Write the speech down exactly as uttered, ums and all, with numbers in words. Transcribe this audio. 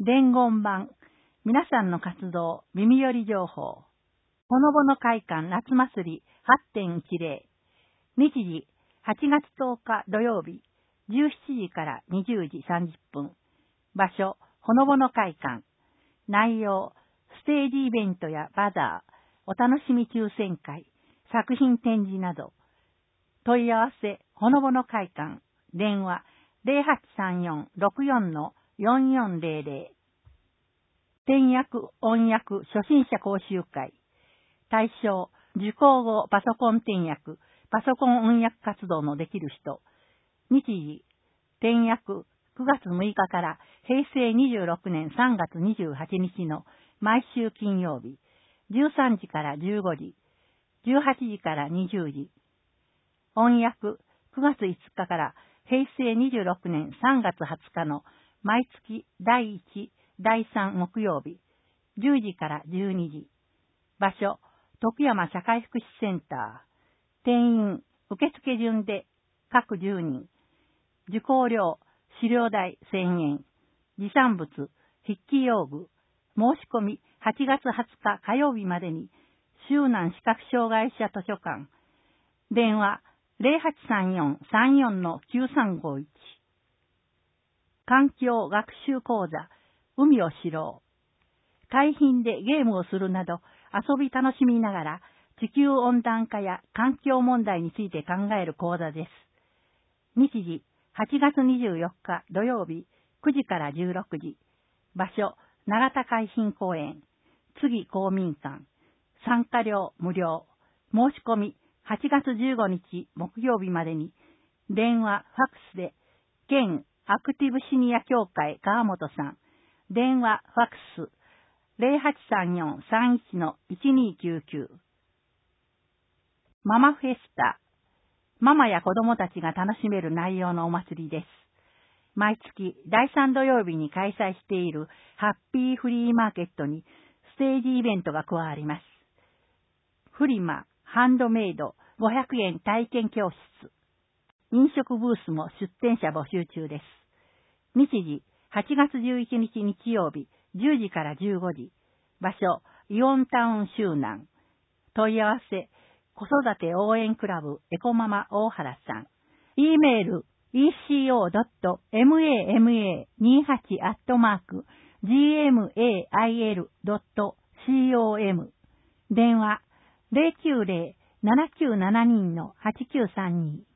伝言版、皆さんの活動、耳寄り情報。ほのぼの会館夏祭り はちてんいちぜろ。日時、はちがつとおか土曜日、じゅうしちじからにじゅうじさんじゅっぷん。場所、ほのぼの会館。内容、ステージイベントやバザー、お楽しみ抽選会、作品展示など。問い合わせ、ほのぼの会館。電話、ゼロはちさんよん ろくよん よんよんゼロゼロ。転訳、音訳、初心者講習会。対象、受講後パソコン転訳、パソコン音訳活動のできる人。日時、転訳、くがつむいかからへいせいにじゅうろくねんさんがつにじゅうはちにちの毎週金曜日、じゅうさんじからじゅうごじ、じゅうはちじからにじゅうじ。音訳、くがついつかからへいせいにじゅうろくねんさんがつはつかの毎月だいいち、だいさん木曜日、じゅうじからじゅうにじ。場所、徳山社会福祉センター。定員、受付順で各じゅうにん。受講料、資料代せんえん。持参物、筆記用具。申し込みはちがつはつか火曜日までに、周南視覚障害者図書館。電話、ゼロはちさんよん さんよん きゅうさんごいち。環境学習講座、海を知ろう。海浜でゲームをするなど、遊び楽しみながら、地球温暖化や環境問題について考える講座です。日時、はちがつにじゅうよっか土曜日、くじからじゅうろくじ。場所、永田海浜公園。次公民館。参加料無料。申し込み、はちがつじゅうごにち木曜日までに、電話、ファックスで、県アクティブシニア協会川本さん。電話、ファックス、ゼロはちさんよん さんいち いちにきゅうきゅう。ママフェスタ。ママや子供たちが楽しめる内容のお祭りです。毎月だいさん土曜日に開催しているハッピーフリーマーケットにステージイベントが加わります。フリマ、ハンドメイド、ごひゃくえん体験教室。飲食ブースも出店者募集中です。日時、はちがつじゅういちにち日曜日、じゅうじからじゅうごじ。場所、イオンタウン周南。問い合わせ、子育て応援クラブエコママ大原さん。e メール、イーシーオードットママにじゅうはち アットマーク ジーエムエーアイエルドットコム。電話、ゼロきゅうゼロ ななきゅうななに はちきゅうさんに。